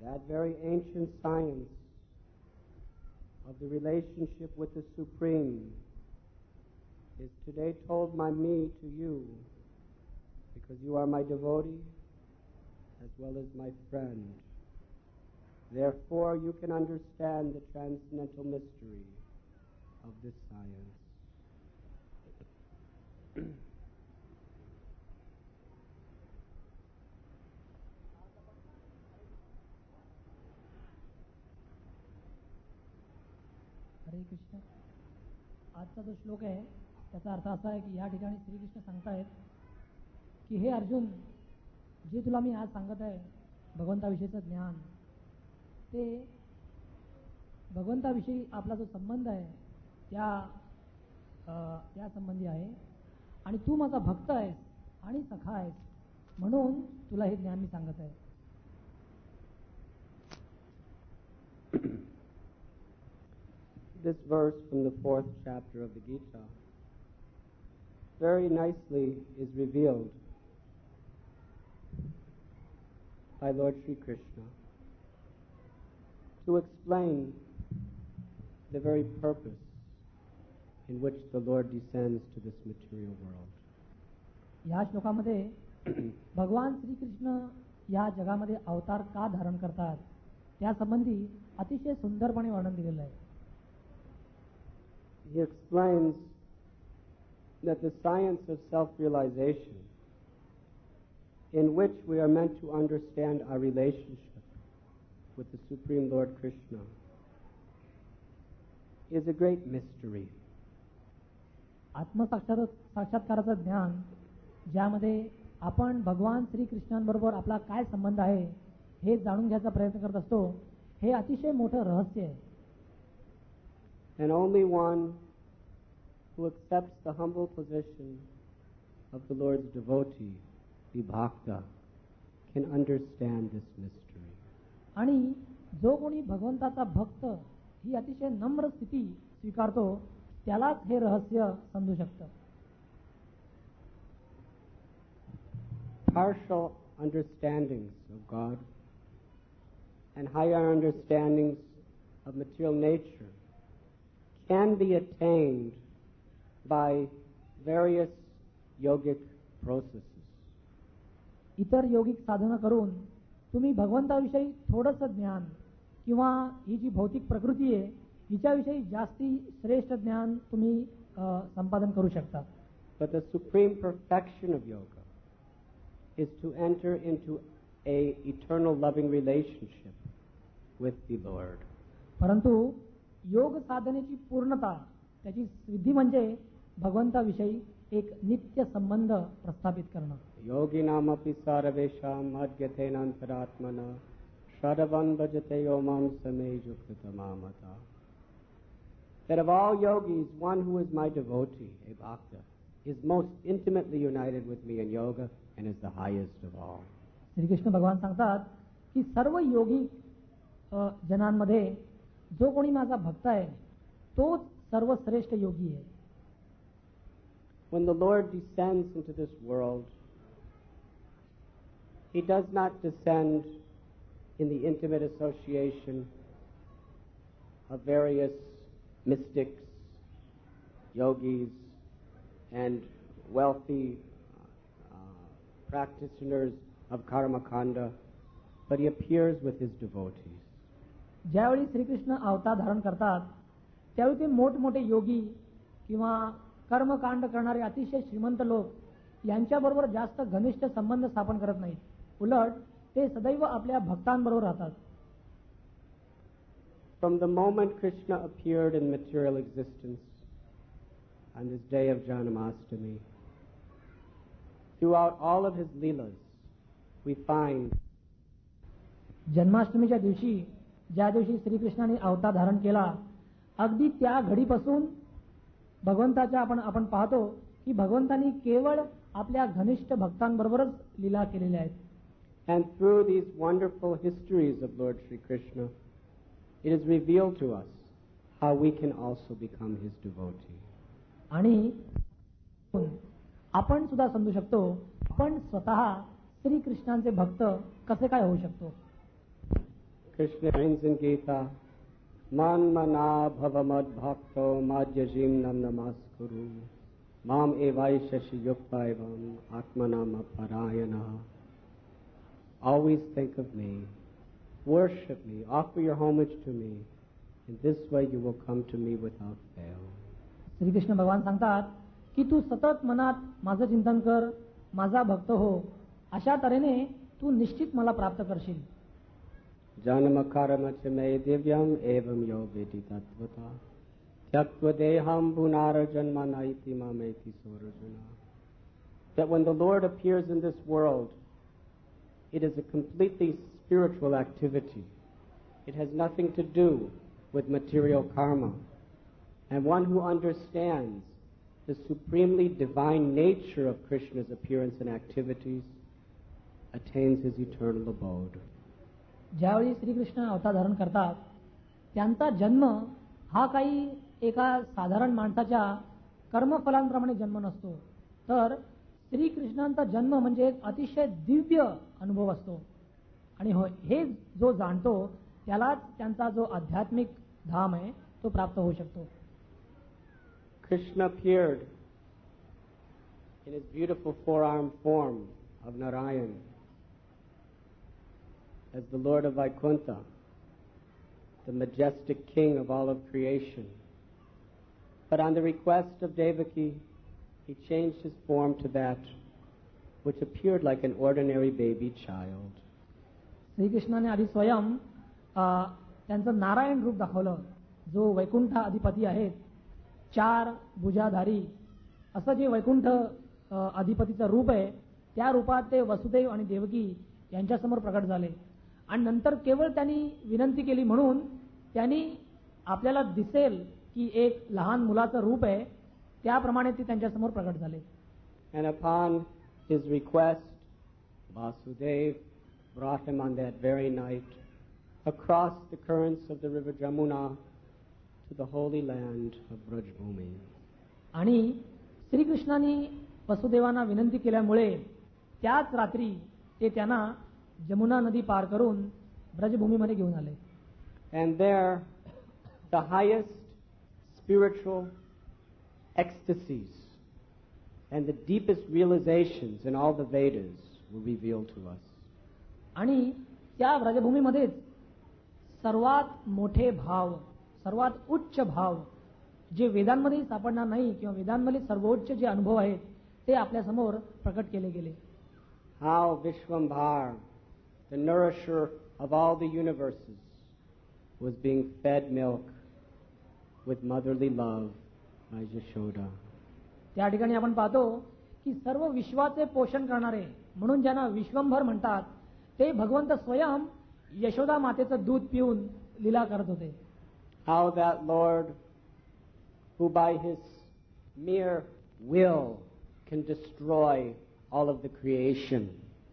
that very ancient science of the relationship with the Supreme is today told by me to you, because you are my devotee as well as my friend. Therefore, you can understand the transcendental mystery of this science. हरे कृष्ण. आजचा जो श्लोक आहे त्याचा अर्थ असा आहे की या ठिकाणी श्रीकृष्ण सांगतायत की हे अर्जुन, जे तुला मी आज सांगत आहे भगवंताविषयीचं ज्ञान, ते भगवंताविषयी आपला जो संबंध आहे त्या संबंधी आहे आणि तू माझा भक्त आहेस आणि सखा आहेस, म्हणून तुला हे ज्ञान मी सांगत आहे. This verse from the 4th chapter of the Gita very nicely is revealed by Lord Sri Krishna to explain the very purpose in which the Lord descends to this material world. या श्लोकामध्ये भगवान श्रीकृष्ण या जगामध्ये अवतार का धारण करतात त्या संबंधी अतिशय सुंदरपणे वर्णन दिलेलं आहे. He explains that the science of self-realization, in which we are meant to understand our relationship with the Supreme Lord Krishna, is a great mystery. आत्मसाक्षात्काराचं ज्ञान, ज्यामध्ये आपण भगवान श्रीकृष्णांबरोबर आपला काय संबंध आहे हे जाणून घ्यायचा प्रयत्न करत असतो, हे अतिशय मोठं रहस्य आहे. And only one who accepts the humble position of the Lord's devotee, the bhakta, can understand this mystery. आणि जो कोणी भगवंताचा भक्त ही अतिशय नम्र स्थिती स्वीकारतो त्यालाच हे रहस्य समजू शकतं. Partial understandings of God and higher understandings of material nature can be attained by various yogic processes. इतर योगिक साधना करून तुम्ही भगवंताविषयी थोडंसं ज्ञान किंवा ही जी भौतिक प्रकृती आहे हिच्याविषयी जास्ती श्रेष्ठ ज्ञान तुम्ही संपादन करू शकता. But the supreme perfection of yoga is to enter into a eternal loving relationship with the Lord. परंतु योग साधनेची पूर्णता, त्याची सिद्धी म्हणजे भगवंताविषयी एक नित्य संबंध प्रस्थापित करणं. योगिनामपि सर्वेषां मद्गतेनान्तरात्मना शरवन् भजते यो मां समेयुक्ततमामता. That of all yogis, one who is my devotee, a bhakta, is most intimately united with me in yoga and is the highest of all. Shrikrishna भगवान सांगतात की सर्व योगी जनांमध्ये जो कोणी माझा भक्त आहे तोच सर्वश्रेष्ठ योगी आहे. When the Lord descends into this world, He does not descend in the intimate association of various mystics, yogis, and wealthy practitioners of karma kanda, but He appears with His devotees. ज्यावेळी श्रीकृष्ण अवतार धारण करतात त्यावेळी ते मोठमोठे योगी किंवा कर्मकांड करणारे अतिशय श्रीमंत लोक यांच्याबरोबर जास्त घनिष्ठ संबंध स्थापन करत नाहीत. उलट ते सदैव आपल्या भक्तांबरोबर राहतात. From the moment Krishna appeared in material existence on this day of Janmashtami, throughout all of his leelas, we find जन्माष्टमीच्या दिवशी, ज्या दिवशी श्रीकृष्णाने अवतार धारण केला, अगदी त्या घडीपासून भगवंताच्या आपण पाहतो की भगवंतांनी केवळ आपल्या घनिष्ठ भक्तांबरोबरच लीला केलेल्या आहेत. And through these wonderful histories of Lord Sri Krishna, it is revealed to us how we can also become his devotee. आणि आपण सुद्धा समजू शकतो आपण स्वतः श्रीकृष्णांचे भक्त कसे काय होऊ शकतो. Krishna explains in Gita, Man mana bhavamad bhakto madhyajim nam namaskuru mam evaishashi yuktaivam atmanama parayana. Always think of me, worship me, offer your homage to me. In this way you will come to me without fail. Shrikrishna भगवान सांगतात की तू सतत मनात माझं चिंतन कर, माझा भक्त हो. अशा तऱ्हेने तू निश्चित मला प्राप्त करशील. Janama karma cha me divyam evam yo vedi tattvata tyaktva deham punara janmana iti mameti sorajana. That when the Lord appears in this world, it is a completely spiritual activity. It has nothing to do with material karma. And one who understands the supremely divine nature of Krishna's appearance and activities attains his eternal abode. ज्यावेळी श्रीकृष्ण अवतार धारण करतात त्यांचा जन्म हा काही एका साधारण माणसाच्या कर्मफलांप्रमाणे जन्म नसतो, तर श्रीकृष्णांचा जन्म म्हणजे एक अतिशय दिव्य अनुभव असतो. आणि हे जो जाणतो त्यालाच त्यांचा जो आध्यात्मिक धाम आहे तो प्राप्त होऊ शकतो. Krishna appeared in his beautiful four-armed form of Narayan as the Lord of Vaikuntha, the majestic king of all of creation. But on the request of Devaki, he changed his form to that which appeared like an ordinary baby child. श्रीकृष्णाने आधी स्वयं त्यांचं नारायण रूप दाखवलं, जो वैकुंठ अधिपती आहेत, चार भुजाधारी असं जे वैकुंठ अधिपतीचं रूप आहे त्या रूपात ते वसुदेव आणि देवकी यांच्यासमोर प्रकट झाले. आणि नंतर केवळ त्यांनी विनंती केली म्हणून त्यांनी आपल्याला दिसेल की एक लहान मुलाचं रूप आहे त्याप्रमाणे ते त्यांच्यासमोर प्रकट झाले. And upon his request, Vasudev brought him on that very night across the currents of the river Jamuna to the holy land of Brajbhumi. आणि श्रीकृष्णांनी वसुदेवांना विनंती केल्यामुळे त्याच रात्री ते त्यांना जमुना नदी पार करून ब्रजभूमीमध्ये घेऊन आले. And there the highest spiritual ecstasies and the deepest realizations in all the Vedas were revealed to us. आणि त्या ब्रजभूमीमध्ये सर्वात मोठे भाव, सर्वात उच्च भाव जे वेदांमध्ये सापडणार नाही किंवा वेदांमध्ये सर्वोच्च जे अनुभव आहेत ते आपल्या समोर प्रकट केले गेले. How Vishwambhar, the nourisher of all the universes, was being fed milk with motherly love by Yashoda. त्या ठिकाणी आपण पाहतो की सर्व विश्वाचे पोषण करणारे म्हणून ज्यांना विश्वंभर म्हणतात ते भगवंत स्वयं यशोदा मातेचं दूध पिऊन लीला करत होते. How that Lord, who by his mere will can destroy all of the creation,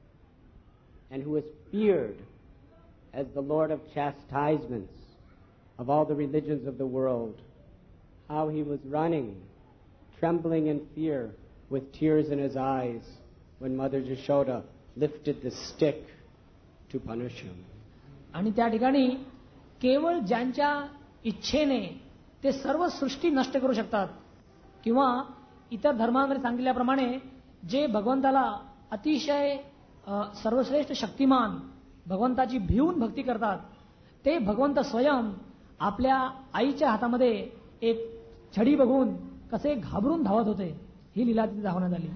and who is feared as the Lord of chastisements of all the religions of the world, how he was running, trembling in fear, with tears in his eyes, when Mother Yashoda lifted the stick to punish him. आणि त्या ठिकाणी केवळ ज्यांच्या इच्छेने ते सर्व सृष्टी नष्ट करू शकतात किंवा इतर धर्मांमध्ये सांगितल्याप्रमाणे जे भगवंताला अतिशय सर्वश्रेष्ठ शक्तिमान भगवंताची भिवून भक्ती करतात ते भगवंत स्वयं आपल्या आईच्या हातामध्ये एक छडी बघून कसे घाबरून धावत होते ही लीला तिथे दाखवण्यात आली.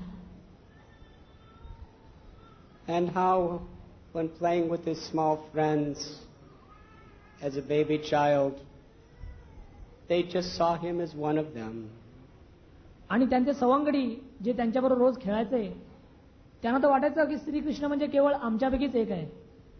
And how when playing with his small friends as a baby child, they just saw him as one of them. आणि त्यांचे सवंगडी जे त्यांच्याबरोबर रोज खेळायचे त्यांना तर वाटायचं की श्रीकृष्ण म्हणजे केवळ आमच्यापैकीच एक आहे.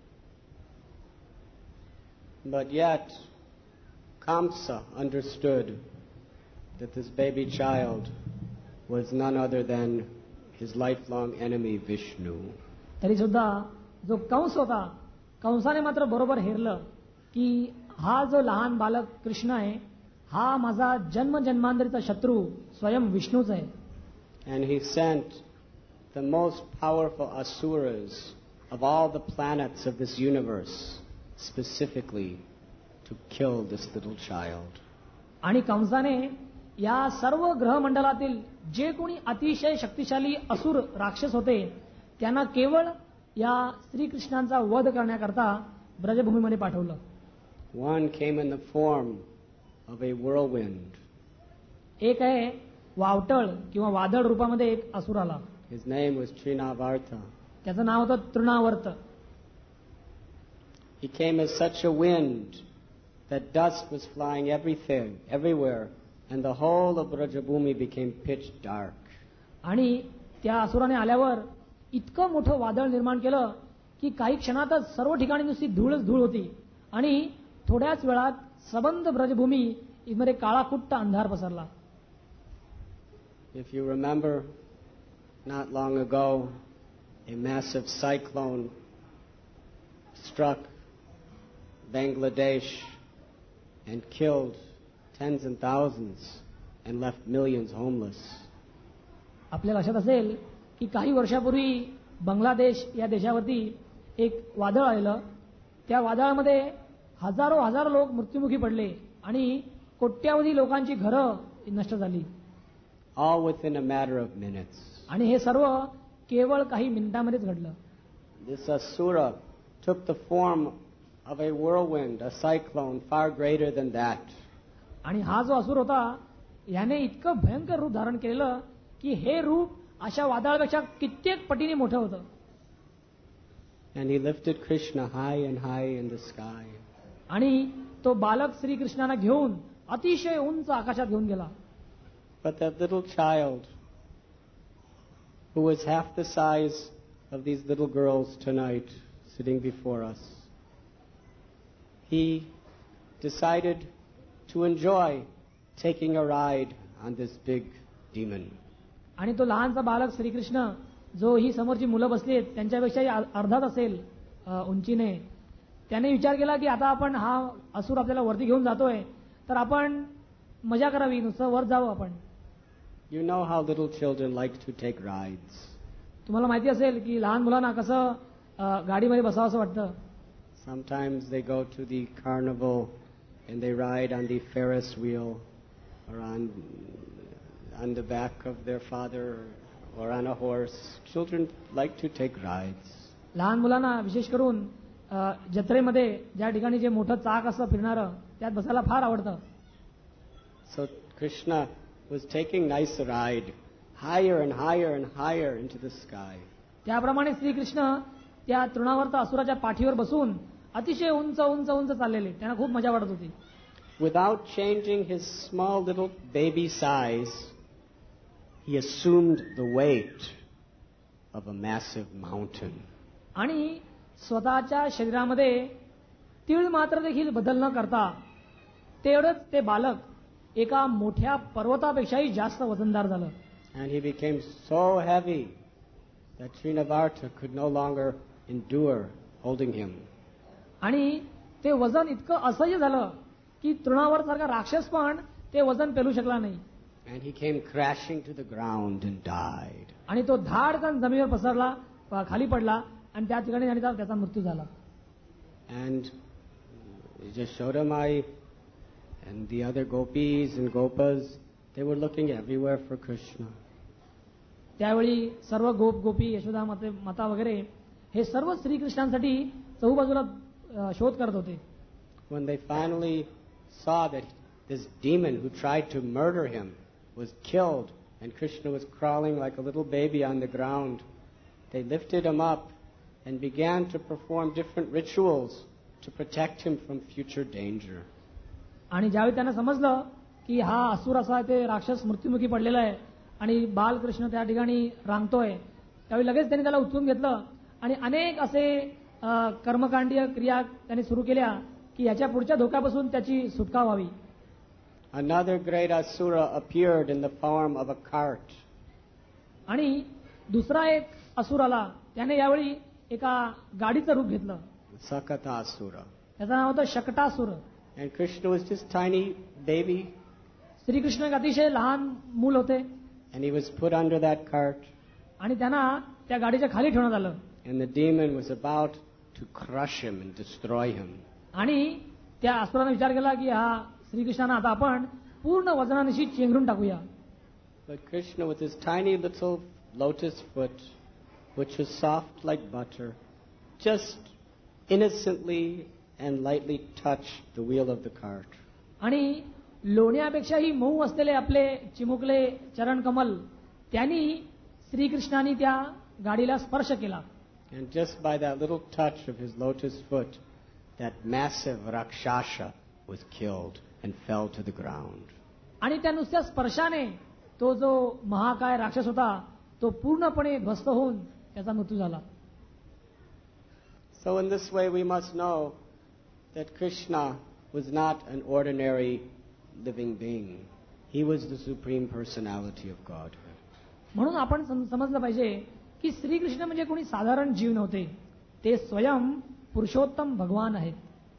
But yet Kamsa understood that this baby child was none other than his lifelong enemy Vishnu. तरी सुद्धा जो कंस होता कंसाने मात्र बरोबर हेरलं की हा जो लहान बालक कृष्ण आहे हा माझा जन्म जन्मांतरीचा शत्रू स्वयं विष्णूच आहे. And he sent the most powerful asuras of all the planets of this universe specifically to kill this little child. आणि कंसाने या सर्व ग्रहमंडलातील जे कोणी अतिशय शक्तिशाली असुर राक्षस होते त्यांना केवळ या श्रीकृष्णांचा वध करण्याकरता ब्रजभूमीमध्ये पाठवलं. One came in the form of a whirlwind. एक आहे वावटळ किंवा वादळ रूपामध्ये एक असुर आला. His name was Trinavarta. त्याचं नाव होतं Trinavarta. He came as such a wind that dust was flying everywhere, and the whole of Brajabhumi became pitch dark. आणि त्या असुराने आल्यावर इतकं मोठं वादळ निर्माण केलं की काही क्षणातच सर्व ठिकाणी नुसती धूळच धूळ होती आणि थोड्याच वेळात सबंध ब्रजभूमी मध्ये काळाकुट्ट अंधार पसरला. If you remember, not long ago, a massive cyclone struck Bangladesh and killed tens and thousands and left millions homeless. आपल्या लक्षात असेल की काही वर्षापूर्वी बांगलादेश या देशावरती एक वादळ आलं. त्या वादळामध्ये हजार लोक मृत्युमुखी पडले आणि कोट्यावधी लोकांची घरं नष्ट झाली. All within a matter of minutes. आणि हे सर्व केवळ काही मिनिटांमध्येच घडलं. This asura took the form of a whirlwind, a cyclone far greater than that. आणि हा जो असुर होता याने इतकं भयंकर रूप धारण केलेलं की हे रूप अशा वादळापेक्षा कित्येक पटीने मोठं होतं. And he lifted Krishna high and high in the sky. आणि तो बालक श्रीकृष्णाला घेऊन अतिशय उंच आकाशात घेऊन गेला. But that little child, who was half the size of these little girls tonight sitting before us, he decided to enjoy taking a ride on this big demon. आणि तो लहानसा बालक श्रीकृष्ण जो ही समोरची मुलं बसली आहेत त्यांच्यापेक्षाही अर्धाच असेल उंचीने, त्याने विचार केला की आता आपण हा असुर आपल्याला वरती घेऊन जातोय तर आपण मजा करावी, नुसतं वर जावं आपण. You know how little children like to take rides. तुम्हाला माहिती असेल की लहान मुलांना कसं गाडीमध्ये बसावं असं वाटतं. Sometimes they go to the carnival and they ride on the Ferris wheel or on the back of their father or on a horse. Children like to take rides. लहान मुलांना विशेष करून जत्रेमध्ये ज्या ठिकाणी जे मोठं चाक असतं फिरणारं त्यात बसायला फार आवडतं. So Krishna was taking nice ride higher and higher and higher into the sky. त्याप्रमाणे श्रीकृष्ण त्या तृणावर्त असुराच्या पाठीवर बसून अतिशय उंच उंच उंच चाललेले. त्यांना खूप मजा वाटत होती. Without changing his small little baby size, he assumed the weight of a massive mountain. आणि स्वतःच्या शरीरामध्ये तीळ मात्र देखील बदल न करता तेवढंच ते बालक एका मोठ्या पर्वतापेक्षाही जास्त वजनदार झालं. And he became so heavy that Trinavarta could no longer endure holding him. आणि ते वजन इतकं असह्य झालं की तृणावर सारखा राक्षस पण ते वजन पेलू शकला नाही. And he came crashing to the ground and died. आणि तो धाडकन जमिनीवर पसरला, खाली पडला आणि त्या ठिकाणी त्याचा मृत्यू झाला. And Yashodamai and the other gopis and gopas, they were looking everywhere for Krishna. त्यावेळी सर्व गोपी यशोदा माता वगैरे हे सर्व श्रीकृष्णांसाठी चहूबाजूला शोध करत होते. When they finally saw that this demon who tried to murder him was killed and Krishna was crawling like a little baby on the ground, they lifted him up and began to perform different rituals to protect him from future danger. आणि ज्यावेळी त्यांना समजलं की हा असुर असा ते राक्षस मृत्युमुखी पडलेला आहे आणि बालकृष्ण त्या ठिकाणी रांगतोय, त्यावेळी लगेच त्यांनी त्याला उचलून घेतलं आणि अनेक असे कर्मकांडीय क्रिया त्यांनी सुरू केल्या की याच्या पुढच्या धोक्यापासून त्याची सुटका व्हावी. Another great asura appeared in the form of a cart. आणि दुसरा एक असुर आला, त्याने यावेळी एका गाडीचं रूप घेतलं. Sakata asura. त्याचं नाव होतं Shakatasura. And Krishna was just tiny baby. Shrikrishna एक अतिशय लहान मूल होते. And he was put under that cart. आणि त्यांना त्या गाडीच्या खाली ठेवण्यात आलं. And the demon was about to crush him and destroy him. आणि त्या असुराने विचार केला की हा श्रीकृष्णांना आता आपण पूर्ण वजनानिशी चेंगरून टाकूया. But Krishna, with his tiny little lotus foot, which was soft like butter, just innocently and lightly touched the wheel of the cart. आणि लोण्यापेक्षाही मऊ असलेले आपले चिमुकले चरण कमल त्यांनी श्रीकृष्णांनी त्या गाडीला स्पर्श केला. And just by that little touch of his lotus foot, that massive Rakshasa was killed and fell to the ground. आणि त्या नुसत्या स्पर्शाने तो जो महाकाय राक्षस होता तो पूर्णपणे ध्वस्त होऊन त्याचा मृत्यू झाला. So in this way we must know that Krishna was not an ordinary living being. He was the supreme personality of Godhead. म्हणून आपण समजलं पाहिजे की श्रीकृष्ण म्हणजे कोणी साधारण जीव नव्हते, ते स्वयं पुरुषोत्तम भगवान आहेत.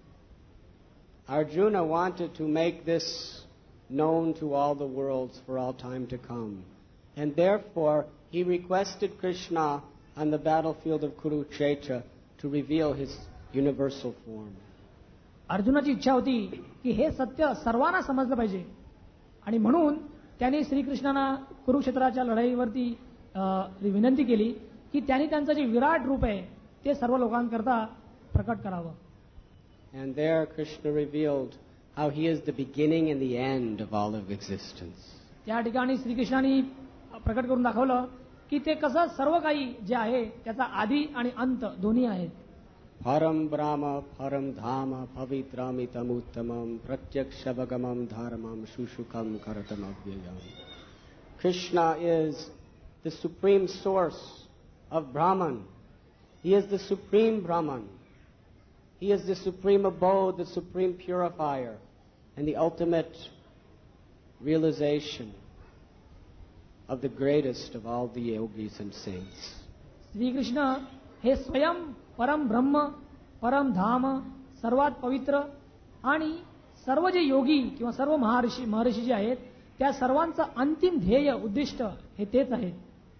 Arjuna wanted to make this known to all the worlds for all time to come. And therefore he requested Krishna on the battlefield of Kurukshetra to reveal his universal form. अर्जुनाची इच्छा होती की हे सत्य सर्वांना समजलं पाहिजे आणि म्हणून त्याने श्रीकृष्णांना कुरुक्षेत्राच्या लढाईवरती विनंती केली की त्यांनी त्यांचं जे विराट रूप आहे ते सर्व लोकांकरता प्रकट करावं. And there Krishna revealed how he is the beginning and the end of all of existence. त्या ठिकाणी श्रीकृष्णांनी प्रकट करून दाखवलं की ते कसं सर्व काही जे आहे त्याचा आदी आणि अंत दोन्ही आहेत. Param Brahma, Param Dhama, Pavitram Uttamam, Pratyakshavagam Dharmam, Shushukam Karatam Avyayam. Krishna is the supreme source of Brahman. He is the supreme Brahman. He is the supreme abode, the supreme purifier, and the ultimate realization of the greatest of all the yogis and saints. Shri Krishna हे स्वयं परम ब्रह्म, परम धाम, सर्वात पवित्र आणि सर्व जे योगी किंवा सर्व महर्षी जे आहेत त्या सर्वांचं अंतिम ध्येय उद्दिष्ट हे तेच आहे.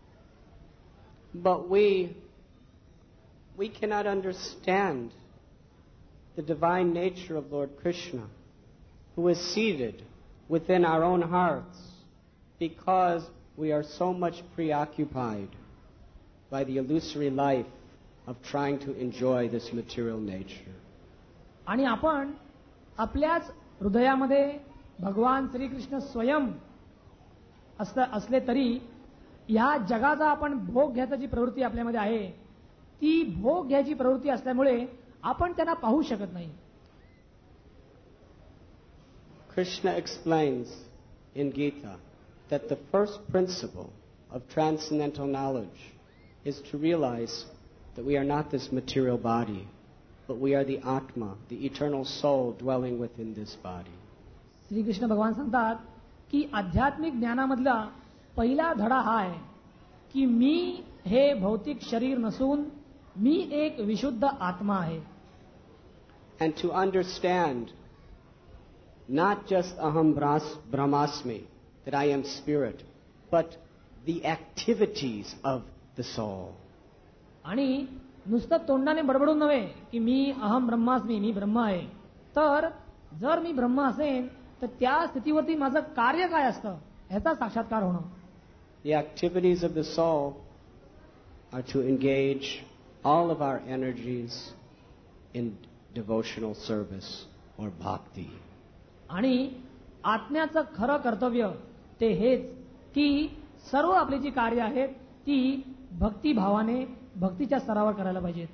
But we cannot understand the divine nature of Lord Krishna, who is seated within our own hearts, because we are so much preoccupied by the illusory life of trying to enjoy this material nature. आणि आपण आपल्याच हृदयामध्ये भगवान श्रीकृष्ण स्वयं असले तरी या जगाचा आपण भोग घ्यायची जी प्रवृत्ती आपल्यामध्ये आहे ती भोग घ्यायची प्रवृत्ती असल्यामुळे आपण त्यांना पाहू शकत नाही. Krishna explains in Gita that the first principle of transcendental knowledge is to realize that we are not this material body, but we are the Atma, the eternal soul dwelling within this body. Shrikrishna भगवान सांगतात की आध्यात्मिक ज्ञानामधला पहिला धडा हा आहे की मी हे भौतिक शरीर नसून मी एक विशुद्ध आत्मा आहे. And to understand not just aham brahmasmi, that I am spirit, but the activities of the soul. आणि नुसतं तोंडाने बडबडून नव्हे की मी अहम ब्रह्मास्मी, मी ब्रह्म आहे, तर जर मी ब्रह्म असेन तर त्या स्थितीवरती माझं कार्य काय असतं ह्याचा साक्षात्कार होणं. The activities of the soul are to engage all of our energies in devotional service or bhakti. आणि आत्म्याचं खरं कर्तव्य ते हेच की सर्व आपली जी कार्य आहेत ती भक्तिभावाने भक्तीच्या स्तरावर करायला पाहिजेत.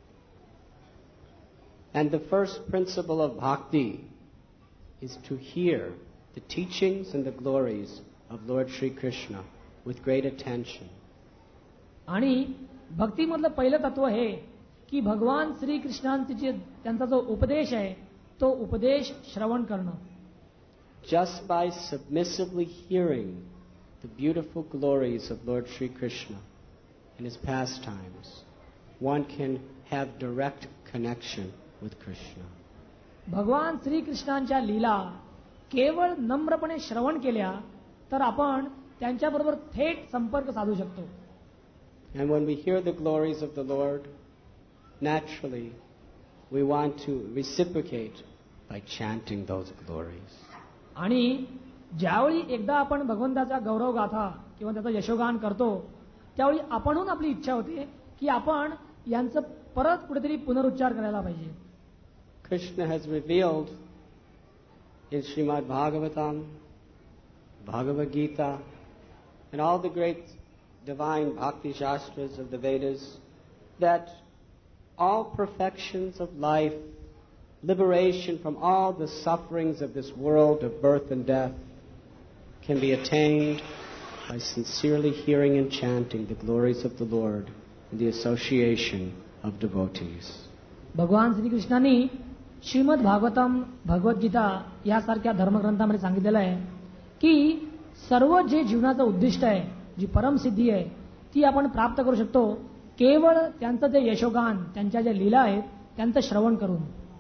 And the first principle of bhakti is to hear the teachings and the glories of Lord Shri Krishna with great attention. आणि भक्तीमधलं पहिलं तत्व हे की भगवान श्रीकृष्णांचे त्यांचा जो उपदेश आहे तो उपदेश श्रवण करणं. Just by submissively hearing the beautiful glories of Lord Shri Krishna and his pastimes, one can have direct connection with Krishna. भगवान श्रीकृष्णांच्या लीला केवळ नम्रपणे श्रवण केल्या तर आपण त्यांच्याबरोबर थेट संपर्क साधू शकतो. And when we hear the glories of the Lord, naturally we want to reciprocate by chanting those glories. आणि ज्यावेळी एकदा आपण भगवंताचा गौरव गाथा किंवा त्याचं यशोगान करतो त्यावेळी आपणहून आपली इच्छा होते की आपण यांचं परत कुठेतरी पुनरुच्चार करायला पाहिजे. Krishna has revealed in Srimad Bhagavatam, Bhagavad Gita, and all the great divine bhakti shastras of the Vedas that all perfections of life, liberation from all the sufferings of this world of birth and death, can be attained by sincerely hearing and chanting the glories of the Lord in the association of devotees. भगवान श्रीकृष्णांनी श्रीमद भागवतम, भगवद्गीता यासारख्या धर्मग्रंथामध्ये सांगितलेलं आहे की सर्व जे जीवनाचं उद्दिष्ट आहे, जी परमसिद्धी आहे ती आपण प्राप्त करू शकतो केवळ त्यांचं जे यशोगान, त्यांच्या ज्या लीला आहेत त्यांचं श्रवण करून.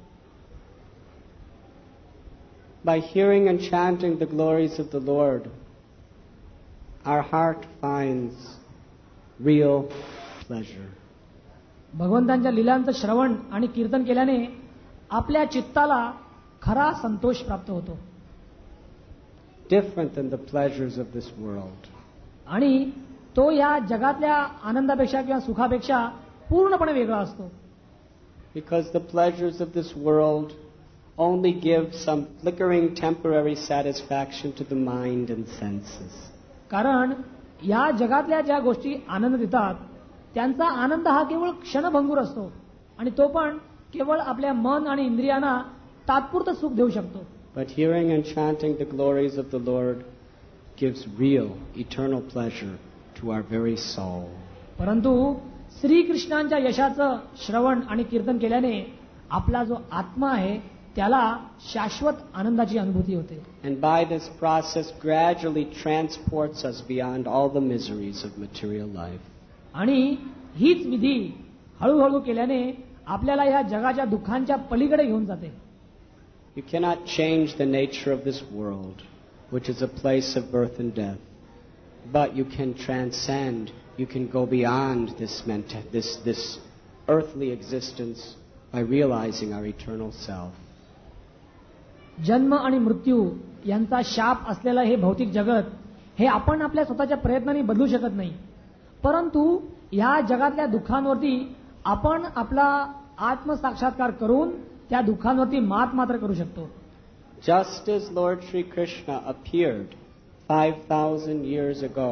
By hearing and chanting the glories of the Lord, our heart finds real pleasure. भगवंतांच्या लीलांचं श्रवण आणि कीर्तन केल्याने आपल्या चित्ताला खरा संतोष प्राप्त होतो. Different than the pleasures of this world. आणि तो या जगातल्या आनंदापेक्षा किंवा सुखापेक्षा पूर्णपणे वेगळा असतो. Because the pleasures of this world only give some flickering temporary satisfaction to the mind and senses. कारण या जगातल्या ज्या गोष्टी आनंद देतात त्यांचा आनंद हा केवळ क्षणभंगूर असतो आणि तो पण केवळ आपल्या मन आणि इंद्रियांना तात्पुरतं सुख देऊ शकतो. But hearing and chanting the glories of the Lord gives real, eternal pleasure to our very soul. परंतु श्रीकृष्णांच्या यशाचं श्रवण आणि कीर्तन केल्याने आपला जो आत्मा आहे त्याला शाश्वत आनंदाची अनुभूती होते. And by this process gradually transports us beyond all the miseries of material life. आणि हीच विधी हळूहळू केल्याने आपल्याला या जगाच्या दुःखांच्या पलीकडे घेऊन जाते. You cannot change the nature of this world, which is a place of birth and death, but you can transcend, you can go beyond this earthly existence by realizing our eternal self. जन्म आणि मृत्यू यांचा शाप असलेलं हे भौतिक जगत हे आपण आपल्या स्वतःच्या प्रयत्नांनी बदलू शकत नाही, परंतु या जगातल्या दुःखांवरती आपण आपला आत्मसाक्षात्कार करून त्या दुःखांवरती मात मात्र करू शकतो. Just as Lord Sri Krishna appeared 5,000 years ago,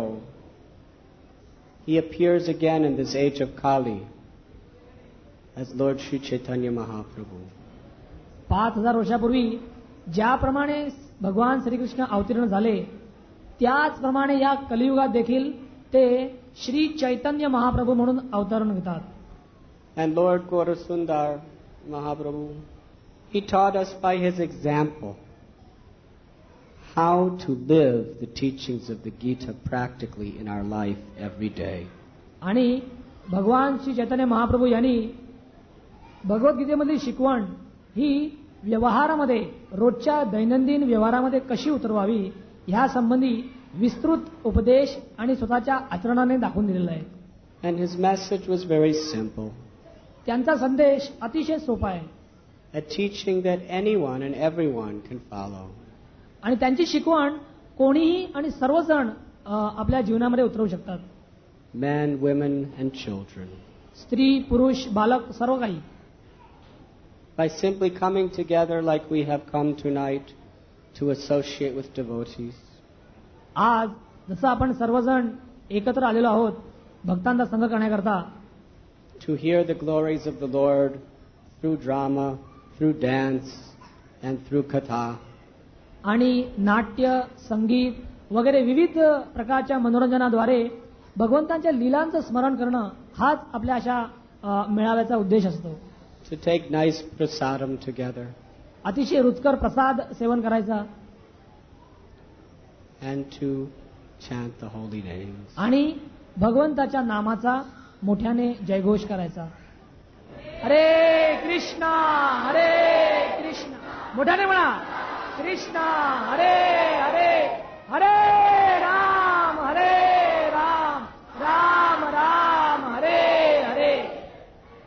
he appears again in this age of Kali as Lord Sri Chaitanya Mahaprabhu. 5,000 वर्षापूर्वी ज्याप्रमाणे भगवान श्रीकृष्ण अवतीर्ण झाले त्याचप्रमाणे या कलियुगात देखील ते श्री चैतन्य महाप्रभू म्हणून अवतरण घेतात. And Lord Gaurasundar Mahaprabhu, he taught us by his example how to live the teachings of the Gita practically in our life every day. आणि भगवान श्री चैतन्य महाप्रभू यांनी भगवद्गीतेमधली शिकवण ही व्यवहारामध्ये, रोजच्या दैनंदिन व्यवहारामध्ये कशी उतरवावी ह्या संबंधी विस्तृत उपदेश आणि स्वतःच्या आचरणाने दाखवून दिलेला आहे. And his message was very simple. त्यांचा संदेश अतिशय सोपा आहे. A teaching that anyone and everyone can follow. आणि त्यांची शिकवण कोणीही आणि सर्वजण आपल्या जीवनामध्ये उतरवू शकतात. Men, women and children. स्त्री, पुरुष, बालक सर्व काही. By simply coming together like we have come tonight to associate with devotees. आज जसं आपण सर्वजण एकत्र आलेलो आहोत भक्तांचा संग करण्याकरता, to hear the glories of the Lord through drama, through dance and through katha. आणि नाट्य, संगीत वगैरे विविध प्रकारच्या मनोरंजनाद्वारे भगवंतांच्या लीलांचं स्मरण करणं हाच आपल्या अशा मेळाव्याचा उद्देश असतो. To take nice prasadam together. अतिशय रुचकर प्रसाद सेवन करायचा. And to chant the holy names. आणि भगवंताच्या नामाचा मोठ्याने जयघोष करायचा. हरे कृष्णा हरे कृष्णा, मोठ्याने म्हणा. कृष्णा हरे हरे, हरे Ram Ram Ram Hare Hare.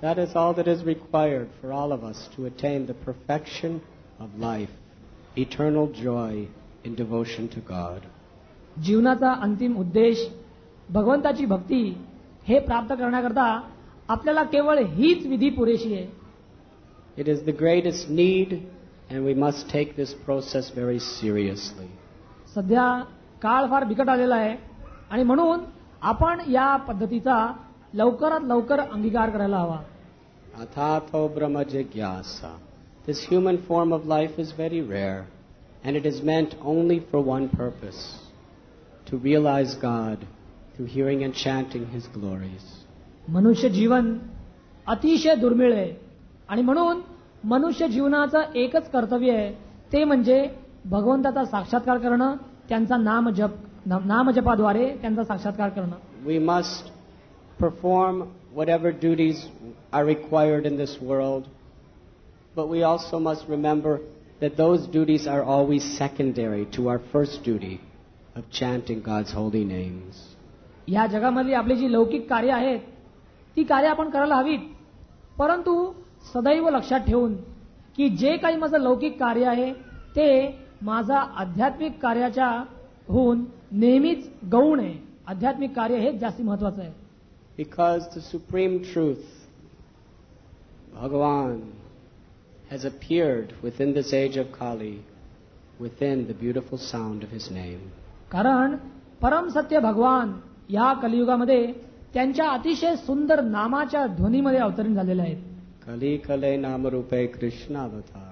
That is all that is required for all of us to attain the perfection of life, eternal joy in devotion to God. जीवनाचा अंतिम उद्देश भगवंताची भक्ती हे प्राप्त करण्याकरता आपल्याला केवळ हीच विधी पुरेशी आहे. It is the greatest need, and we must take this process very seriously. सध्या काळ फार बिकट आलेला आहे आणि म्हणून आपण या पद्धतीचा लवकरात लवकर अंगीकार करायला हवा. Athato Brahma Jigyasa. This human form of life is very rare, and it is meant only for one purpose, to realize God through hearing and chanting His glories. मनुष्य जीवन अतिशय दुर्मिळ आहे आणि म्हणून मनुष्य जीवनाचं एकच कर्तव्य आहे ते म्हणजे भगवंताचा साक्षात्कार करणं, त्यांचा नामजपाद्वारे त्यांचा साक्षात्कार करणं. We must perform whatever duties are required in this world, but we also must remember that those duties are always secondary to our first duty of chanting God's holy names. या जगामधली आपली जी लौकिक कार्य आहेत ती कार्य आपण करायला हवीत, परंतु सदैव लक्षात ठेवून की जे काही माझं लौकिक कार्य आहे ते माझा आध्यात्मिक कार्याच्या होऊन नेहमीच गौण आहे. आध्यात्मिक कार्य हे जास्त महत्त्वाचं आहे. Because the supreme truth, Bhagavan, has appeared within this age of Kali, within the beautiful sound of His name. कारण परम सत्य भगवान या कलियुगामध्ये त्यांच्या अतिशय सुंदर नामाच्या ध्वनीमध्ये अवतरण झालेले आहेत. Kali Kale Namarupe Krishna Avatar.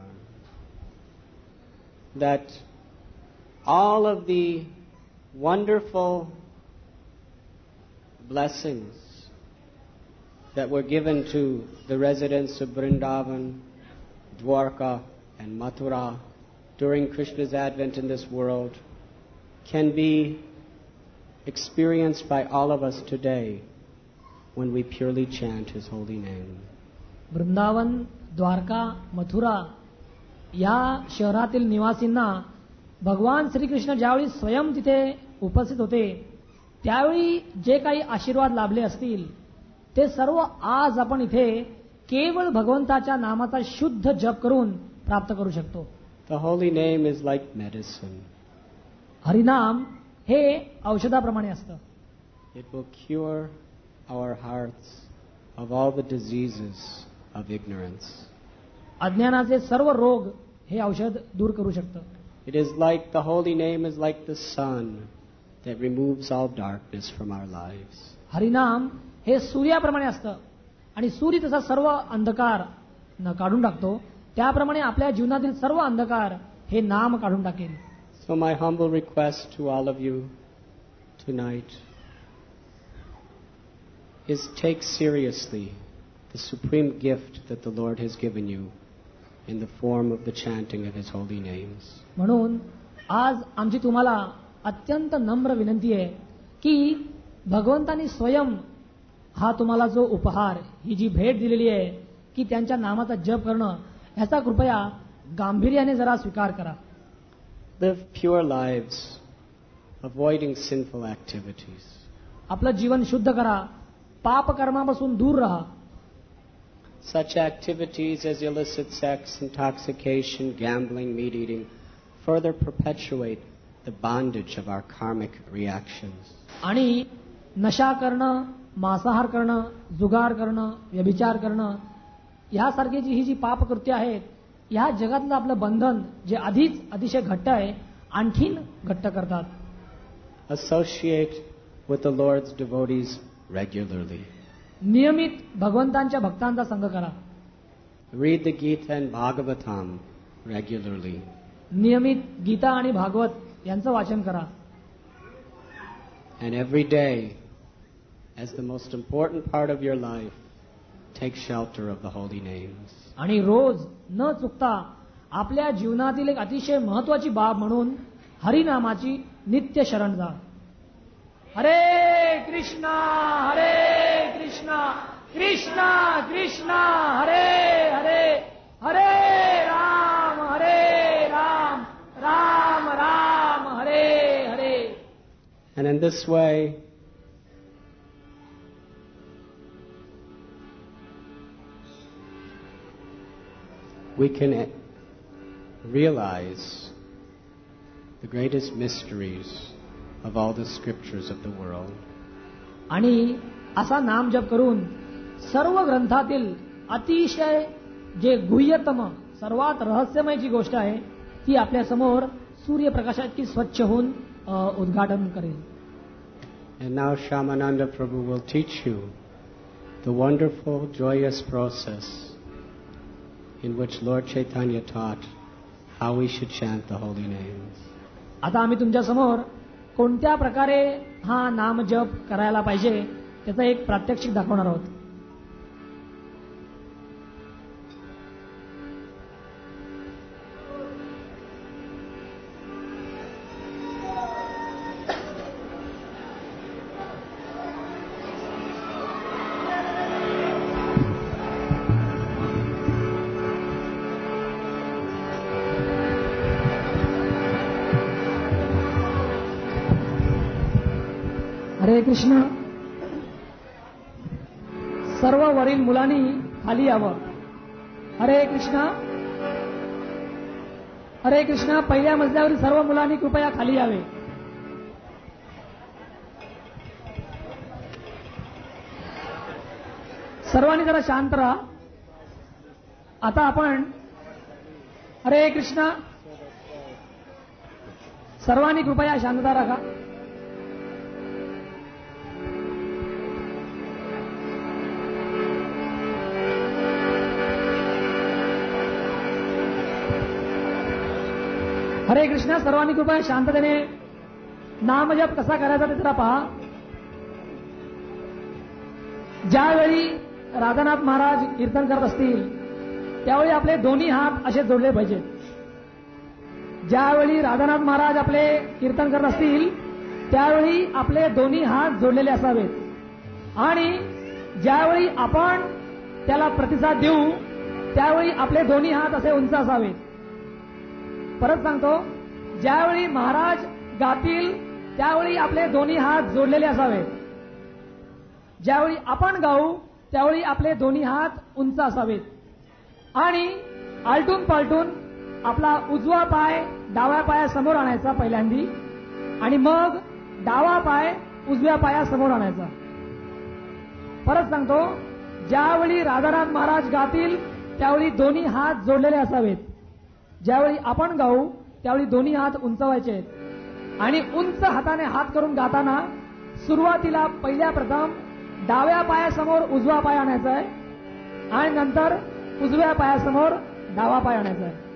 That all of the wonderful blessings that were given to the residents of Vrindavan, Dwarka, and Mathura during Krishna's advent in this world can be experienced by all of us today when we purely chant His holy name. Vrindavan, Dwarka, Mathura या शहरातील निवासींना भगवान श्रीकृष्ण ज्यावेळी स्वयं तिथे उपस्थित होते त्यावेळी जे काही आशीर्वाद लाभले असतील ते सर्व आज आपण इथे केवळ भगवंताच्या नामाचा शुद्ध जप करून प्राप्त करू शकतो. The holy name is like medicine. हरिनाम हे औषधाप्रमाणे असतं. It will cure our hearts of all the diseases of ignorance. अज्ञानाचे सर्व रोग हे औषध दूर करू शकतं. It is like the holy name is like the sun that removes all darkness from our lives. हरिनाम हे सूर्याप्रमाणे असतं आणि सूर्य तसा सर्व अंधकार काढून टाकतो त्याप्रमाणे आपल्या जीवनातील सर्व अंधकार हे नाम काढून टाकेल. So my humble request to all of you tonight is take seriously the supreme gift that the Lord has given you in the form of the chanting of His holy names. म्हणून आज आमची तुम्हाला अत्यंत नम्र विनंती आहे की भगवंतानी स्वयं हा तुम्हाला जो उपहार ही जी भेट दिलेली आहे की त्यांच्या नामाचा जप करणं ह्याचा कृपया गांभीर्याने जरा स्वीकार करा. Live pure lives, avoiding sinful activities. आपलं जीवन शुद्ध करा, पाप कर्मापासून दूर राहा. Such activities as illicit sex, intoxication, gambling, meat eating further perpetuate the bondage of our karmic reactions. आणि नशा करणं, मांसाहार करणं, जुगार करणं, व्यभिचार करणं यासारखी ही जी पापकृत्य आहेत या जगातलं आपलं बंधन जे आधीच अतिशय घट्ट आहे आणखीन घट्ट करतात. Associate with the Lord's devotees regularly. नियमित भगवंतांच्या भक्तांचा संग करा. Read the Gita and Bhagavatam regularly. नियमित गीता आणि भागवत यांचं वाचन करा. And every day, as the most important part of your life, take shelter of the holy names. आणि रोज न चुकता आपल्या जीवनातील एक अतिशय महत्वाची बाब म्हणून हरिनामाची नित्य शरण जा. हरे Krishna Krishna Krishna Hare Hare Hare Ram Ram Ram Hare Hare. And in this way, we can realize the greatest mysteries of all the scriptures of the world. आणि असा नाम जप करून सर्व ग्रंथातील अतिशय जे गुह्यतम सर्वात रहस्यमय जी गोष्ट आहे ती आपल्या समोर सूर्यप्रकाशाची स्वच्छ होऊन उद्घाटन करेल. And now Shyamananda Prabhu will teach you the wonderful, joyous process in which Lord Chaitanya taught how we should chant the holy names. आता आम्ही तुमच्या समोर कोणत्या प्रकारे हा नाम जप करायला पाहिजे त्याचा एक प्रात्यक्षिक दाखवणार आहोत. हरे कृष्ण. सर्व वरील मुलांनी खाली यावं. हरे कृष्ण. हरे कृष्ण. पहिल्या मजल्यावरील सर्व मुलांनी कृपया खाली यावे. सर्वांनी जरा शांत राहा. आता आपण हरे कृष्ण. सर्वांनी कृपया शांतता राखा. हरे कृष्ण. सर्वांनी कृपया शांततेने नामजप कसा करायचा ते जरा पहा. ज्यावेळी राधानाथ महाराज कीर्तन करत असतील त्यावेळी आपले दोन्ही हात असे जोडले पाहिजेत. ज्यावेळी राधानाथ महाराज आपले कीर्तन करत असतील त्यावेळी आपले दोन्ही हात जोडलेले असावेत. आणि ज्यावेळी आपण त्याला प्रतिसाद देऊ त्यावेळी आपले दोन्ही हात असे उंच असावेत. परत सांगतो, ज्यावेळी महाराज गातील त्यावेळी आपले दोन्ही हात जोडलेले असावेत. ज्यावेळी आपण गाऊ त्यावेळी आपले दोन्ही हात उंच असावेत. आणि आलटून पालटून आपला उजवा पाय डाव्या पायासमोर आणायचा पहिल्यांदी आणि मग डावा पाय उजव्या पायासमोर आणायचा. परत सांगतो, ज्यावेळी राधानाथ महाराज गातील त्यावेळी दोन्ही हात जोडलेले असावेत. ज्यावेळी आपण गाऊ त्यावेळी दोन्ही हात उंचवायचे आहेत आणि उंच हाताने हात करून गाताना सुरुवातीला पहिल्या प्रथम डाव्या पायासमोर उजवा पाय आणायचा आहे आणि नंतर उजव्या पायासमोर डावा पाय आणायचा आहे.